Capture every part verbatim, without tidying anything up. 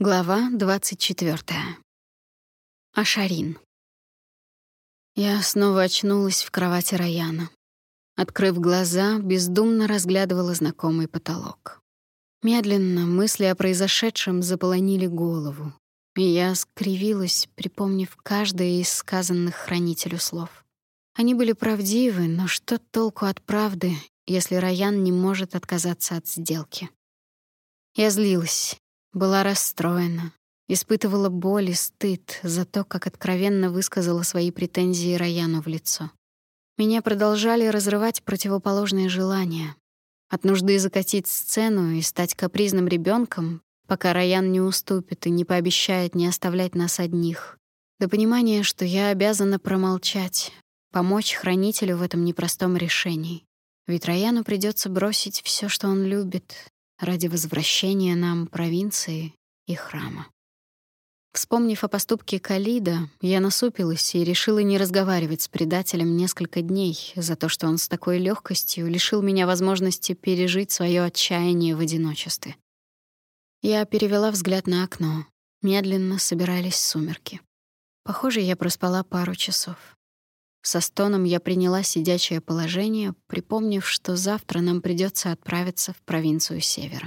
Глава двадцать четвёртая. Ашарин. Я снова очнулась в кровати Раяна. Открыв глаза, бездумно разглядывала знакомый потолок. Медленно мысли о произошедшем заполонили голову, и я скривилась, припомнив каждое из сказанных хранителю слов. Они были правдивы, но что толку от правды, если Раян не может отказаться от сделки? Я злилась. Была расстроена, испытывала боль и стыд за то, как откровенно высказала свои претензии Раяну в лицо. Меня продолжали разрывать противоположные желания. От нужды закатить сцену и стать капризным ребенком, пока Раян не уступит и не пообещает не оставлять нас одних, до понимания, что я обязана промолчать, помочь хранителю в этом непростом решении. Ведь Раяну придется бросить все, что он любит, ради возвращения нам провинции и храма. Вспомнив о поступке Калида, я насупилась и решила не разговаривать с предателем несколько дней за то, что он с такой легкостью лишил меня возможности пережить свое отчаяние в одиночестве. Я перевела взгляд на окно. Медленно собирались сумерки. Похоже, я проспала пару часов. Со стоном я приняла сидячее положение, припомнив, что завтра нам придется отправиться в провинцию Севера.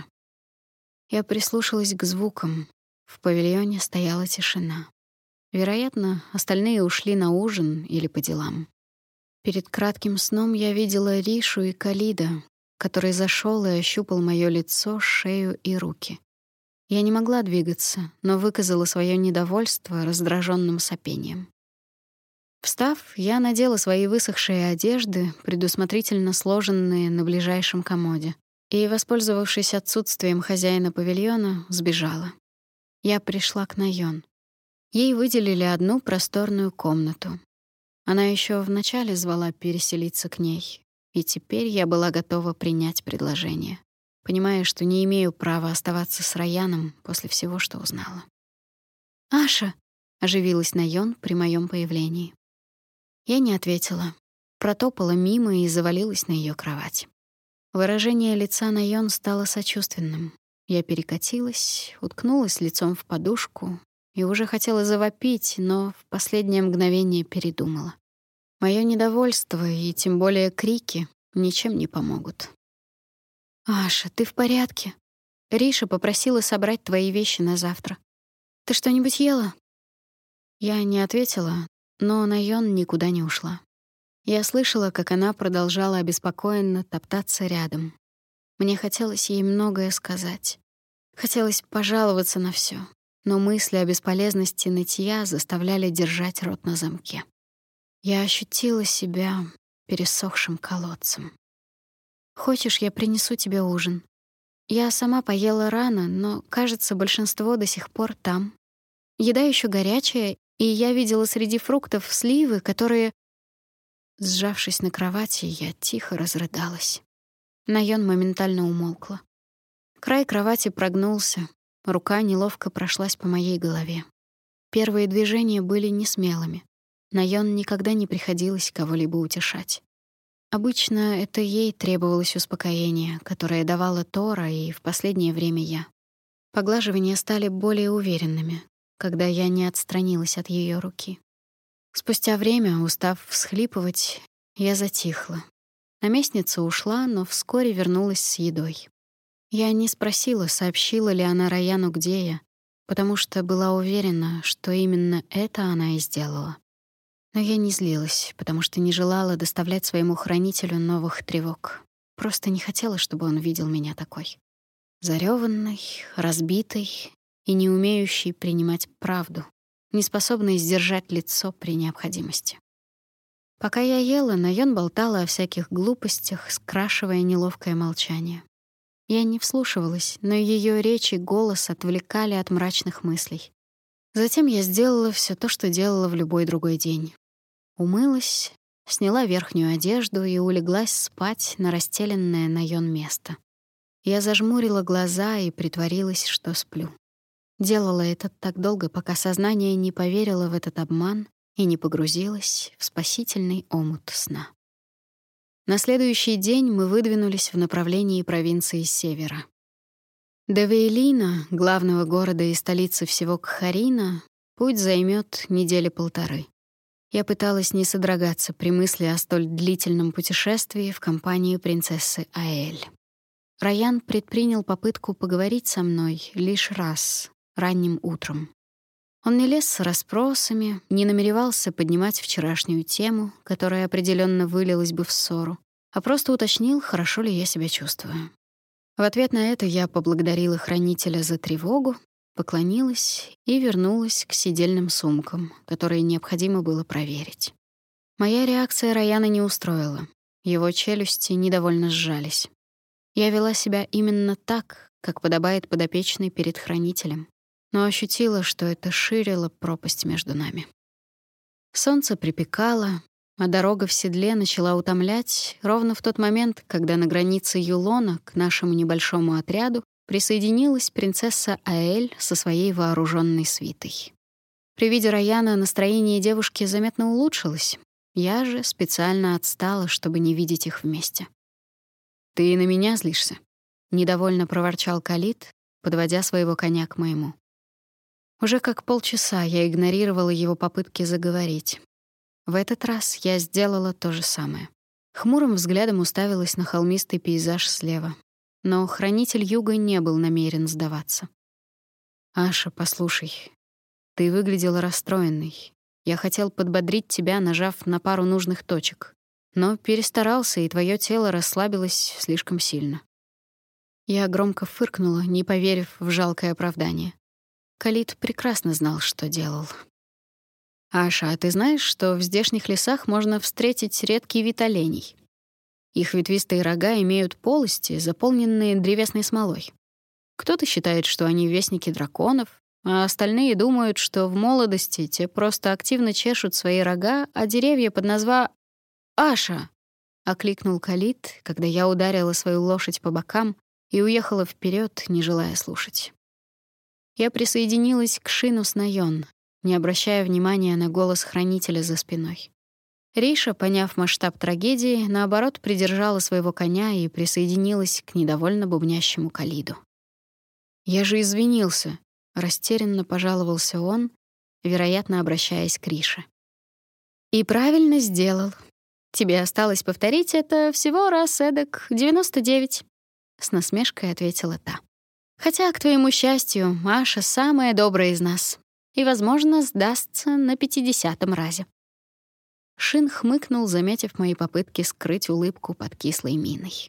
Я прислушалась к звукам. В павильоне стояла тишина. Вероятно, остальные ушли на ужин или по делам. Перед кратким сном я видела Ришу и Калида, который зашел и ощупал моё лицо, шею и руки. Я не могла двигаться, но выказала свое недовольство раздраженным сопением. Встав, я надела свои высохшие одежды, предусмотрительно сложенные на ближайшем комоде, и, воспользовавшись отсутствием хозяина павильона, сбежала. Я пришла к Найон. Ей выделили одну просторную комнату. Она еще вначале звала переселиться к ней, и теперь я была готова принять предложение, понимая, что не имею права оставаться с Раяном после всего, что узнала. «Аша!» — оживилась Найон при моем появлении. Я не ответила, протопала мимо и завалилась на ее кровать. Выражение лица Найон стало сочувственным. Я перекатилась, уткнулась лицом в подушку и уже хотела завопить, но в последнее мгновение передумала. Моё недовольство и тем более крики ничем не помогут. «Аша, ты в порядке? Риша попросила собрать твои вещи на завтра. Ты что-нибудь ела?» Я не ответила, но Найон никуда не ушла. Я слышала, как она продолжала обеспокоенно топтаться рядом. Мне хотелось ей многое сказать. Хотелось пожаловаться на всё, но мысли о бесполезности нытья заставляли держать рот на замке. Я ощутила себя пересохшим колодцем. «Хочешь, я принесу тебе ужин? Я сама поела рано, но, кажется, большинство до сих пор там. Еда ещё горячая, и я видела среди фруктов сливы, которые...» Сжавшись на кровати, я тихо разрыдалась. Найон моментально умолкла. Край кровати прогнулся, рука неловко прошлась по моей голове. Первые движения были несмелыми. Найон никогда не приходилось кого-либо утешать. Обычно это ей требовалось успокоение, которое давала Тора и в последнее время я. Поглаживания стали более уверенными, когда я не отстранилась от ее руки. Спустя время, устав всхлипывать, я затихла. Наместница ушла, но вскоре вернулась с едой. Я не спросила, сообщила ли она Раяну, где я, потому что была уверена, что именно это она и сделала. Но я не злилась, потому что не желала доставлять своему хранителю новых тревог. Просто не хотела, чтобы он видел меня такой. Зарёванной, разбитой и не умеющей принимать правду, неспособной сдержать лицо при необходимости. Пока я ела, Найон болтала о всяких глупостях, скрашивая неловкое молчание. Я не вслушивалась, но её речь и голос отвлекали от мрачных мыслей. Затем я сделала всё то, что делала в любой другой день. Умылась, сняла верхнюю одежду и улеглась спать на расстеленное Найон место. Я зажмурила глаза и притворилась, что сплю. Делала это так долго, пока сознание не поверило в этот обман и не погрузилось в спасительный омут сна. На следующий день мы выдвинулись в направлении провинции Севера. До Вейлина, главного города и столицы всего Кхарина, путь займет недели полторы. Я пыталась не содрогаться при мысли о столь длительном путешествии в компании принцессы Аэль. Райан предпринял попытку поговорить со мной лишь раз, ранним утром. Он не лез с расспросами, не намеревался поднимать вчерашнюю тему, которая определенно вылилась бы в ссору, а просто уточнил, хорошо ли я себя чувствую. В ответ на это я поблагодарила хранителя за тревогу, поклонилась и вернулась к сидельным сумкам, которые необходимо было проверить. Моя реакция Раяна не устроила. Его челюсти недовольно сжались. Я вела себя именно так, как подобает подопечной перед хранителем, но ощутила, что это ширило пропасть между нами. Солнце припекало, а дорога в седле начала утомлять ровно в тот момент, когда на границе Юлона к нашему небольшому отряду присоединилась принцесса Аэль со своей вооруженной свитой. При виде Раяна настроение девушки заметно улучшилось. Я же специально отстала, чтобы не видеть их вместе. «Ты на меня злишься?» — недовольно проворчал Калид, подводя своего коня к моему. Уже как полчаса я игнорировала его попытки заговорить. В этот раз я сделала то же самое. Хмурым взглядом уставилась на холмистый пейзаж слева. Но хранитель юга не был намерен сдаваться. «Аша, послушай, ты выглядела расстроенной. Я хотел подбодрить тебя, нажав на пару нужных точек, но перестарался, и твое тело расслабилось слишком сильно». Я громко фыркнула, не поверив в жалкое оправдание. Калид прекрасно знал, что делал. «Аша, а ты знаешь, что в здешних лесах можно встретить редкий вид оленей? Их ветвистые рога имеют полости, заполненные древесной смолой. Кто-то считает, что они вестники драконов, а остальные думают, что в молодости те просто активно чешут свои рога, а деревья под назва... «Аша!» — окликнул Калид, когда я ударила свою лошадь по бокам и уехала вперед, не желая слушать. Я присоединилась к Шину с Найон, не обращая внимания на голос хранителя за спиной. Риша, поняв масштаб трагедии, наоборот, придержала своего коня и присоединилась к недовольно бубнящему Калиду. «Я же извинился», — растерянно пожаловался он, вероятно, обращаясь к Рише. «И правильно сделал. Тебе осталось повторить это всего раз эдак девяносто девять», — с насмешкой ответила та. «Хотя, к твоему счастью, Маша самая добрая из нас и, возможно, сдастся на пятидесятом разе». Шин хмыкнул, заметив мои попытки скрыть улыбку под кислой миной.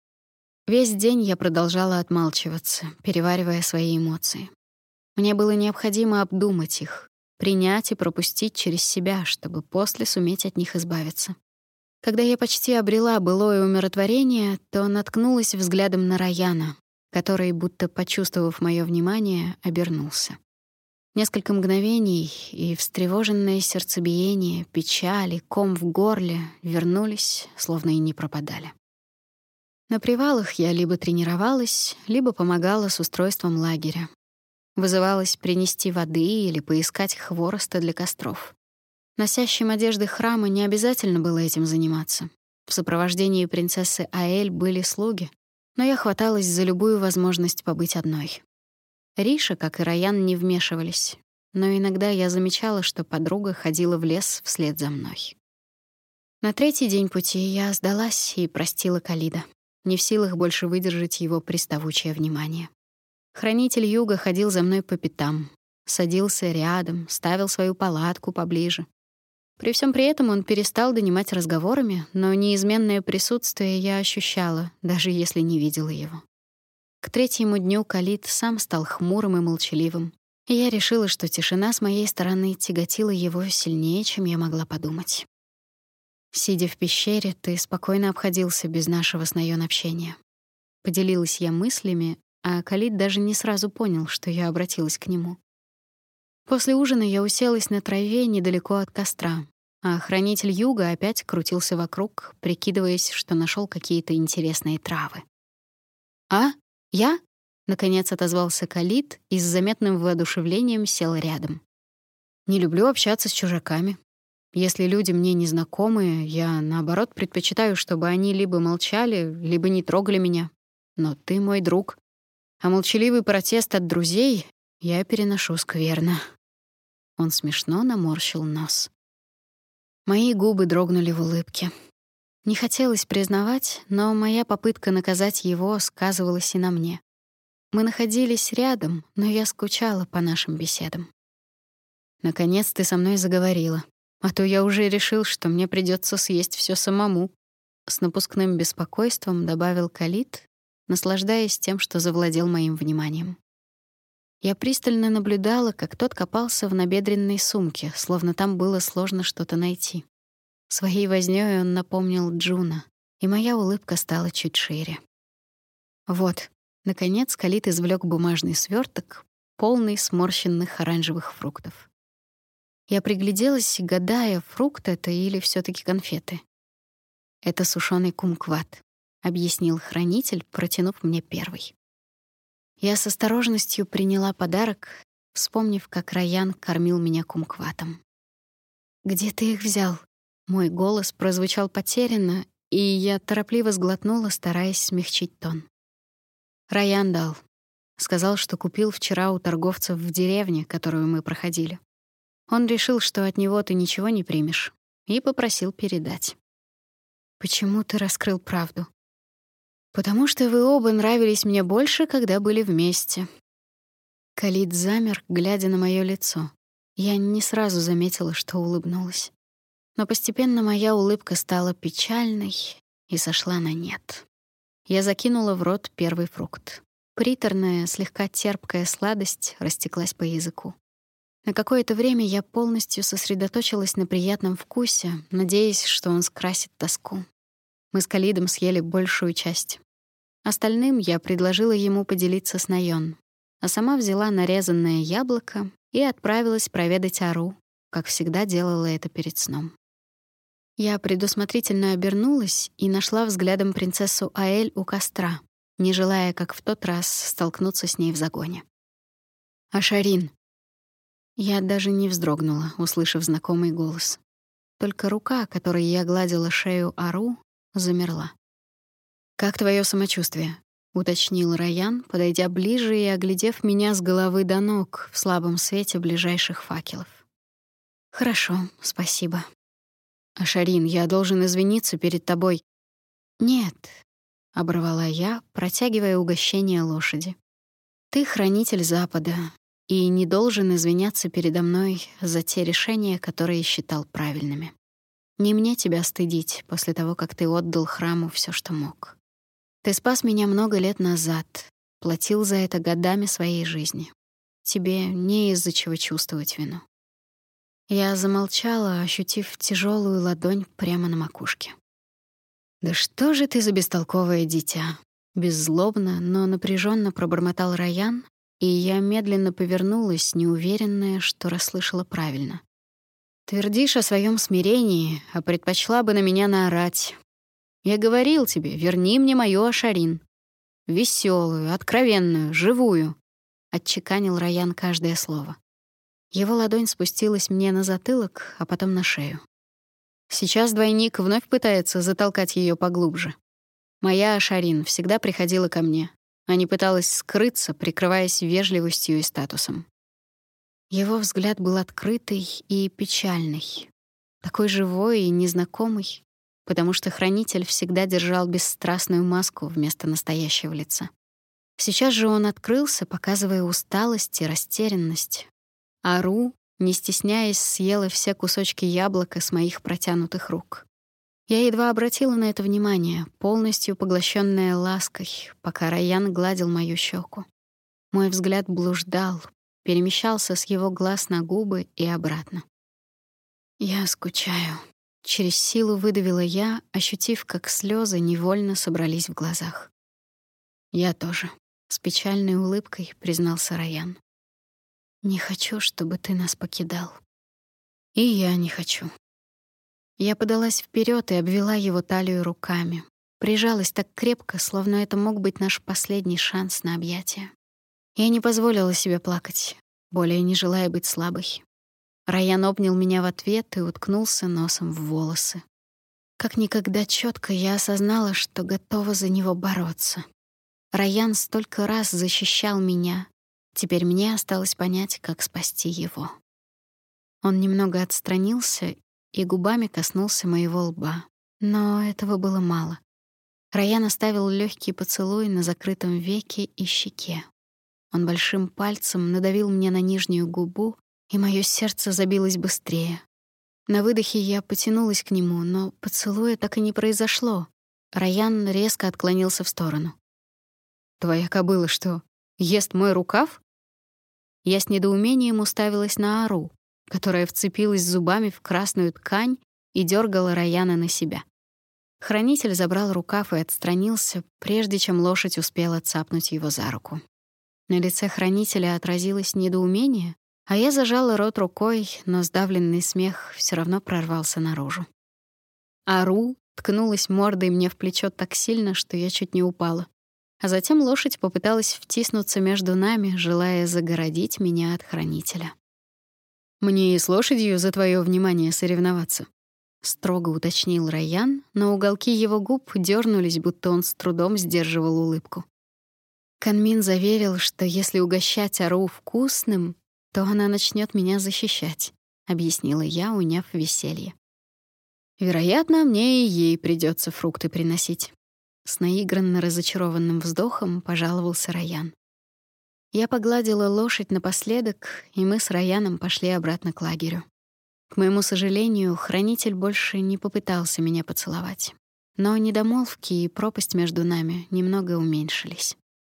Весь день я продолжала отмалчиваться, переваривая свои эмоции. Мне было необходимо обдумать их, принять и пропустить через себя, чтобы после суметь от них избавиться. Когда я почти обрела былое умиротворение, то наткнулась взглядом на Раяна, который, будто почувствовав моё внимание, обернулся. Несколько мгновений, и встревоженное сердцебиение, печаль и ком в горле вернулись, словно и не пропадали. На привалах я либо тренировалась, либо помогала с устройством лагеря. Вызывалась принести воды или поискать хвороста для костров. Носящим одежды храма не обязательно было этим заниматься. В сопровождении принцессы Аэль были слуги, но я хваталась за любую возможность побыть одной. Риша, как и Раян, не вмешивались, но иногда я замечала, что подруга ходила в лес вслед за мной. На третий день пути я сдалась и простила Калида, не в силах больше выдержать его приставучее внимание. Хранитель юга ходил за мной по пятам, садился рядом, ставил свою палатку поближе. При всем при этом он перестал донимать разговорами, но неизменное присутствие я ощущала, даже если не видела его. К третьему дню Калид сам стал хмурым и молчаливым, и я решила, что тишина с моей стороны тяготила его сильнее, чем я могла подумать. Сидя в пещере, ты спокойно обходился без нашего с Найон общения. Поделилась я мыслями, а Калид даже не сразу понял, что я обратилась к нему. После ужина я уселась на траве недалеко от костра, а хранитель юга опять крутился вокруг, прикидываясь, что нашел какие-то интересные травы. «А? Я?» — наконец отозвался Калид и с заметным воодушевлением сел рядом. «Не люблю общаться с чужаками. Если люди мне незнакомые, я, наоборот, предпочитаю, чтобы они либо молчали, либо не трогали меня. Но ты мой друг». А молчаливый протест от друзей я переношу скверно. Он смешно наморщил нос. Мои губы дрогнули в улыбке. Не хотелось признавать, но моя попытка наказать его сказывалась и на мне. Мы находились рядом, но я скучала по нашим беседам. Наконец ты со мной заговорила, а то я уже решил, что мне придется съесть все самому. С напускным беспокойством добавил Калид, наслаждаясь тем, что завладел моим вниманием. Я пристально наблюдала, как тот копался в набедренной сумке, словно там было сложно что-то найти. Своей вознёй он напомнил Джуна, и моя улыбка стала чуть шире. Вот. Наконец Калид извлёк бумажный свёрток, полный сморщенных оранжевых фруктов. Я пригляделась, гадая, фрукт это или всё-таки конфеты. «Это сушёный кумкват», — объяснил хранитель, протянув мне первый. Я с осторожностью приняла подарок, вспомнив, как Райан кормил меня кумкватом. «Где ты их взял?» Мой голос прозвучал потерянно, и я торопливо сглотнула, стараясь смягчить тон. Райан дал. Сказал, что купил вчера у торговцев в деревне, которую мы проходили. Он решил, что от него ты ничего не примешь, и попросил передать. «Почему ты раскрыл правду?» «Потому что вы оба нравились мне больше, когда были вместе». Калид замер, глядя на моё лицо. Я не сразу заметила, что улыбнулась. Но постепенно моя улыбка стала печальной и сошла на нет. Я закинула в рот первый фрукт. Приторная, слегка терпкая сладость растеклась по языку. На какое-то время я полностью сосредоточилась на приятном вкусе, надеясь, что он скрасит тоску. Мы с Калидом съели большую часть. Остальным я предложила ему поделиться с Найон, а сама взяла нарезанное яблоко и отправилась проведать Ару, как всегда делала это перед сном. Я предусмотрительно обернулась и нашла взглядом принцессу Аэль у костра, не желая, как в тот раз, столкнуться с ней в загоне. «Ашарин!» Я даже не вздрогнула, услышав знакомый голос. Только рука, которой я гладила шею Ару, замерла. «Как твое самочувствие?» — уточнил Райан, подойдя ближе и оглядев меня с головы до ног в слабом свете ближайших факелов. «Хорошо, спасибо». «Ашарин, я должен извиниться перед тобой». «Нет», — оборвала я, протягивая угощение лошади. «Ты хранитель Запада и не должен извиняться передо мной за те решения, которые считал правильными. Не мне тебя стыдить после того, как ты отдал храму все, что мог. Ты спас меня много лет назад, платил за это годами своей жизни. Тебе не из-за чего чувствовать вину». Я замолчала, ощутив тяжелую ладонь прямо на макушке. «Да что же ты за бестолковое дитя?» Беззлобно, но напряженно пробормотал Райан, и я медленно повернулась, неуверенная, что расслышала правильно. «Твердишь о своем смирении, а предпочла бы на меня наорать. Я говорил тебе, верни мне мою Ашарин. Веселую, откровенную, живую», — отчеканил Райан каждое слово. Его ладонь спустилась мне на затылок, а потом на шею. Сейчас двойник вновь пытается затолкать ее поглубже. Моя Ашарин всегда приходила ко мне, а не пыталась скрыться, прикрываясь вежливостью и статусом. Его взгляд был открытый и печальный, такой живой и незнакомый, потому что хранитель всегда держал бесстрастную маску вместо настоящего лица. Сейчас же он открылся, показывая усталость и растерянность. Ару, не стесняясь, съела все кусочки яблока с моих протянутых рук. Я едва обратила на это внимание, полностью поглощенная лаской, пока Райан гладил мою щеку. Мой взгляд блуждал, перемещался с его глаз на губы и обратно. «Я скучаю», — через силу выдавила я, ощутив, как слезы невольно собрались в глазах. «Я тоже», — с печальной улыбкой признался Райан. «Не хочу, чтобы ты нас покидал». «И я не хочу». Я подалась вперед и обвела его талию руками. Прижалась так крепко, словно это мог быть наш последний шанс на объятие. Я не позволила себе плакать, более не желая быть слабой. Райан обнял меня в ответ и уткнулся носом в волосы. Как никогда четко я осознала, что готова за него бороться. Райан столько раз защищал меня. Теперь мне осталось понять, как спасти его. Он немного отстранился и губами коснулся моего лба. Но этого было мало. Райан оставил легкий поцелуй на закрытом веке и щеке. Он большим пальцем надавил мне на нижнюю губу, и мое сердце забилось быстрее. На выдохе я потянулась к нему, но поцелуя так и не произошло. Райан резко отклонился в сторону. «Твоя кобыла что, ест мой рукав?» Я с недоумением уставилась на Ару, которая вцепилась зубами в красную ткань и дергала Райана на себя. Хранитель забрал рукав и отстранился, прежде чем лошадь успела цапнуть его за руку. На лице хранителя отразилось недоумение, а я зажала рот рукой, но сдавленный смех все равно прорвался наружу. Ару ткнулась мордой мне в плечо так сильно, что я чуть не упала. А затем лошадь попыталась втиснуться между нами, желая загородить меня от хранителя. «Мне и с лошадью за твое внимание соревноваться», — строго уточнил Райан, но уголки его губ дернулись, будто он с трудом сдерживал улыбку. Канмин заверил, что если угощать Ару вкусным, то она начнет меня защищать, объяснила я, уняв веселье. Вероятно, мне и ей придется фрукты приносить. С наигранно разочарованным вздохом пожаловался Райан. Я погладила лошадь напоследок, и мы с Райаном пошли обратно к лагерю. К моему сожалению, хранитель больше не попытался меня поцеловать. Но недомолвки и пропасть между нами немного уменьшились.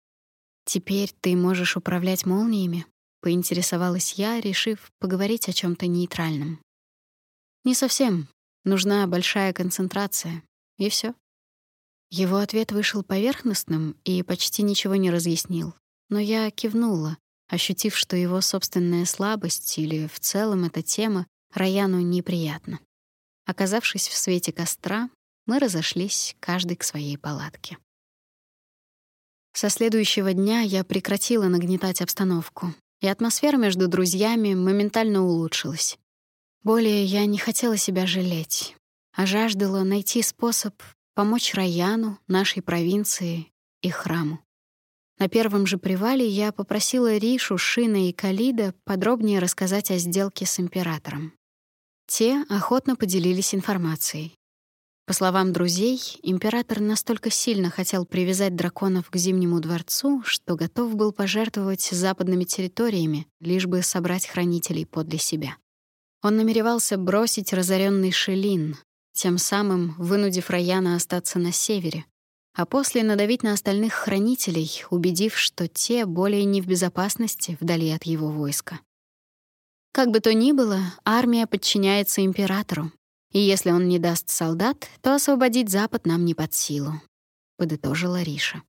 «Теперь ты можешь управлять молниями?» — поинтересовалась я, решив поговорить о чем то нейтральном. «Не совсем. Нужна большая концентрация. И все. Его ответ вышел поверхностным и почти ничего не разъяснил. Но я кивнула, ощутив, что его собственная слабость или в целом эта тема Раяну неприятна. Оказавшись в свете костра, мы разошлись, каждый к своей палатке. Со следующего дня я прекратила нагнетать обстановку, и атмосфера между друзьями моментально улучшилась. Более я не хотела себя жалеть, а жаждала найти способ помочь Раяну, нашей провинции и храму. На первом же привале я попросила Ришу, Шина и Калида подробнее рассказать о сделке с императором. Те охотно поделились информацией. По словам друзей, император настолько сильно хотел привязать драконов к Зимнему дворцу, что готов был пожертвовать западными территориями, лишь бы собрать хранителей подле себя. Он намеревался бросить разоренный Шелин, тем самым вынудив Раяна остаться на севере, а после надавить на остальных хранителей, убедив, что те более не в безопасности вдали от его войска. Как бы то ни было, армия подчиняется императору, и если он не даст солдат, то освободить Запад нам не под силу, подытожила Риша.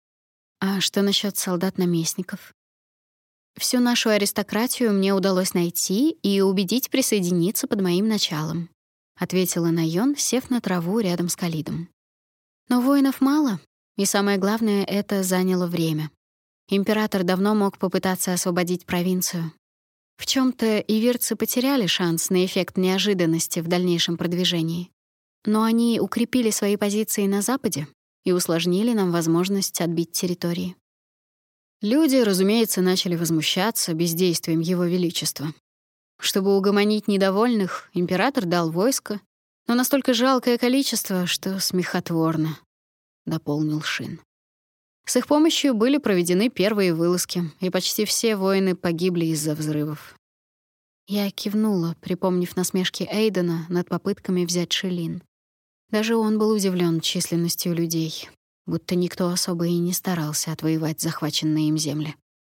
А что насчет солдат-наместников? Всю нашу аристократию мне удалось найти и убедить присоединиться под моим началом, ответила Найон, сев на траву рядом с Калидом. Но воинов мало, и самое главное, это заняло время. Император давно мог попытаться освободить провинцию. В чем-то ивирцы потеряли шанс на эффект неожиданности в дальнейшем продвижении. Но они укрепили свои позиции на западе и усложнили нам возможность отбить территории. Люди, разумеется, начали возмущаться бездействием Его Величества. Чтобы угомонить недовольных, император дал войско, но настолько жалкое количество, что смехотворно, — дополнил Шин. С их помощью были проведены первые вылазки, и почти все воины погибли из-за взрывов. Я кивнула, припомнив насмешки Эйдена над попытками взять Шелин. Даже он был удивлен численностью людей, будто никто особо и не старался отвоевать захваченные им земли.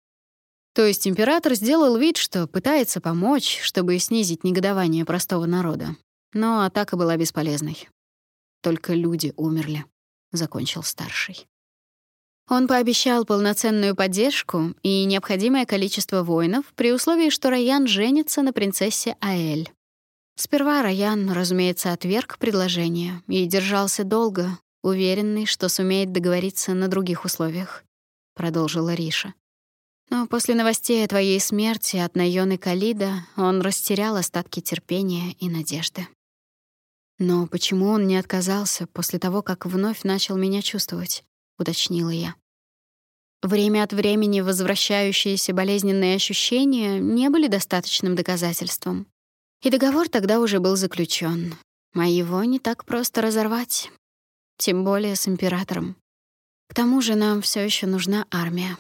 То есть император сделал вид, что пытается помочь, чтобы снизить негодование простого народа. Но атака была бесполезной. Только люди умерли, — закончил старший. Он пообещал полноценную поддержку и необходимое количество воинов при условии, что Райан женится на принцессе Аэль. Сперва Райан, разумеется, отверг предложение и держался долго, уверенный, что сумеет договориться на других условиях, — продолжила Риша. Но после новостей о твоей смерти от Найон Калида он растерял остатки терпения и надежды. Но почему он не отказался после того, как вновь начал меня чувствовать? Уточнила я. Время от времени возвращающиеся болезненные ощущения не были достаточным доказательством. И договор тогда уже был заключен, а его не так просто разорвать, тем более с императором. К тому же нам все еще нужна армия.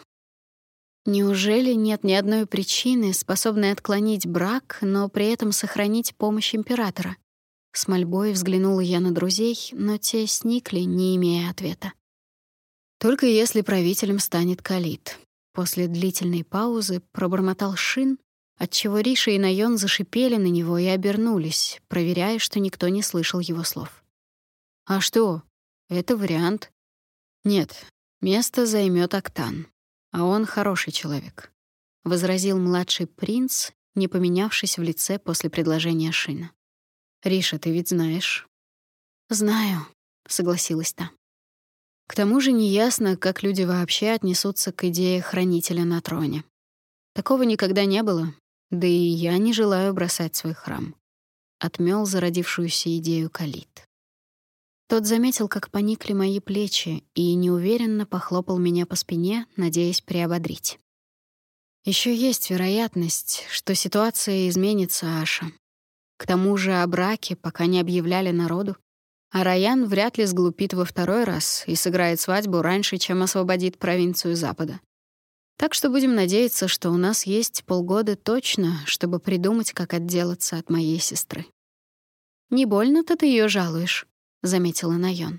Неужели нет ни одной причины, способной отклонить брак, но при этом сохранить помощь императора? С мольбой взглянула я на друзей, но те сникли, не имея ответа. Только если правителем станет Калит. После длительной паузы пробормотал Шин, отчего Риша и Найон зашипели на него и обернулись, проверяя, что никто не слышал его слов. А что? Это вариант. Нет, место займет Октан. А он хороший человек, возразил младший принц, не поменявшись в лице после предложения Шина. Риша, ты ведь знаешь? Знаю, согласилась та. К тому же неясно, как люди вообще отнесутся к идее хранителя на троне. Такого никогда не было, да и я не желаю бросать свой храм. Отмёл зародившуюся идею Калит. Тот заметил, как поникли мои плечи, и неуверенно похлопал меня по спине, надеясь приободрить. Еще есть вероятность, что ситуация изменится, Аша. К тому же о браке пока не объявляли народу, а Раян вряд ли сглупит во второй раз и сыграет свадьбу раньше, чем освободит провинцию Запада. Так что будем надеяться, что у нас есть полгода точно, чтобы придумать, как отделаться от моей сестры. «Не больно-то ты ее жалуешь», — заметила Найон.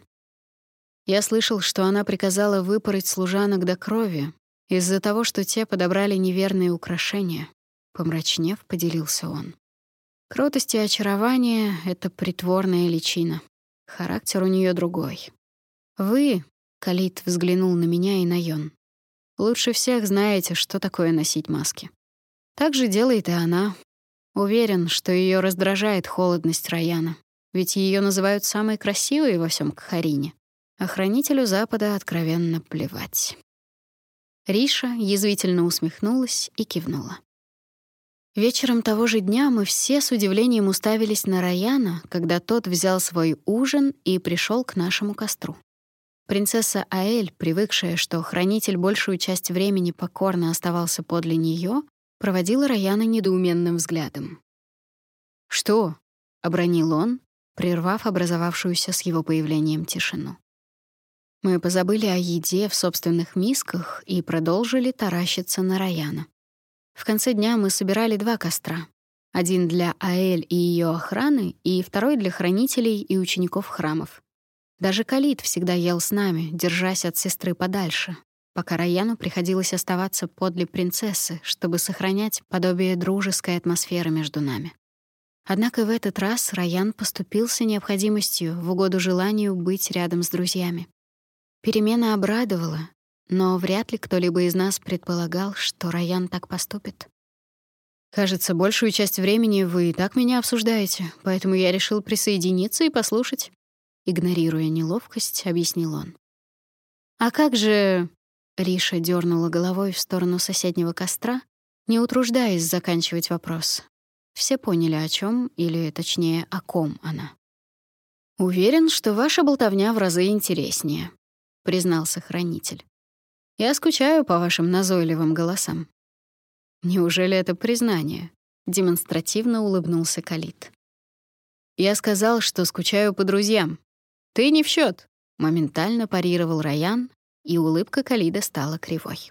Я слышал, что она приказала выпороть служанок до крови из-за того, что те подобрали неверные украшения. Помрачнев, поделился он. Кротость и очарование — это притворная личина. Характер у нее другой. Вы, — Калит взглянул на меня и Найон, — лучше всех знаете, что такое носить маски. Так же делает и она. Уверен, что ее раздражает холодность Раяна, ведь ее называют самой красивой во всем Кхарине, а хранителю Запада откровенно плевать. Риша язвительно усмехнулась и кивнула. Вечером того же дня мы все с удивлением уставились на Раяна, когда тот взял свой ужин и пришел к нашему костру. Принцесса Аэль, привыкшая, что хранитель большую часть времени покорно оставался подле нее, проводила Раяна недоуменным взглядом. «Что?» — обронил он, прервав образовавшуюся с его появлением тишину. Мы позабыли о еде в собственных мисках и продолжили таращиться на Раяна. В конце дня мы собирали два костра. Один для Аэль и ее охраны, и второй для хранителей и учеников храмов. Даже Калит всегда ел с нами, держась от сестры подальше, пока Раяну приходилось оставаться подле принцессы, чтобы сохранять подобие дружеской атмосферы между нами. Однако в этот раз Раян поступился необходимостью в угоду желанию быть рядом с друзьями. Перемена обрадовала, но вряд ли кто-либо из нас предполагал, что Раян так поступит. «Кажется, большую часть времени вы и так меня обсуждаете, поэтому я решил присоединиться и послушать», — игнорируя неловкость, объяснил он. «А как же...» — Риша дернула головой в сторону соседнего костра, не утруждаясь заканчивать вопрос. Все поняли, о чем, или, точнее, о ком она. «Уверен, что ваша болтовня в разы интереснее», — признался хранитель. «Я скучаю по вашим назойливым голосам». «Неужели это признание?» — демонстративно улыбнулся Калит. «Я сказал, что скучаю по друзьям. Ты не в счет, моментально парировал Раян, и улыбка Калида стала кривой.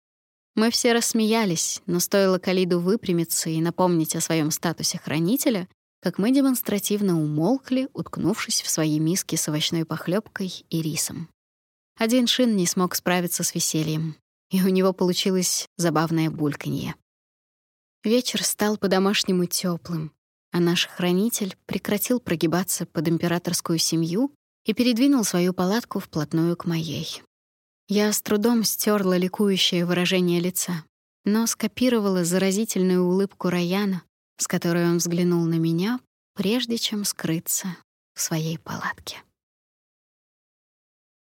Мы все рассмеялись, но стоило Калиду выпрямиться и напомнить о своем статусе хранителя, как мы демонстративно умолкли, уткнувшись в свои миски с овощной похлебкой и рисом. Один Шин не смог справиться с весельем, и у него получилось забавное бульканье. Вечер стал по-домашнему теплым, а наш хранитель прекратил прогибаться под императорскую семью и передвинул свою палатку вплотную к моей. Я с трудом стерла ликующее выражение лица, но скопировала заразительную улыбку Раяна, с которой он взглянул на меня, прежде чем скрыться в своей палатке.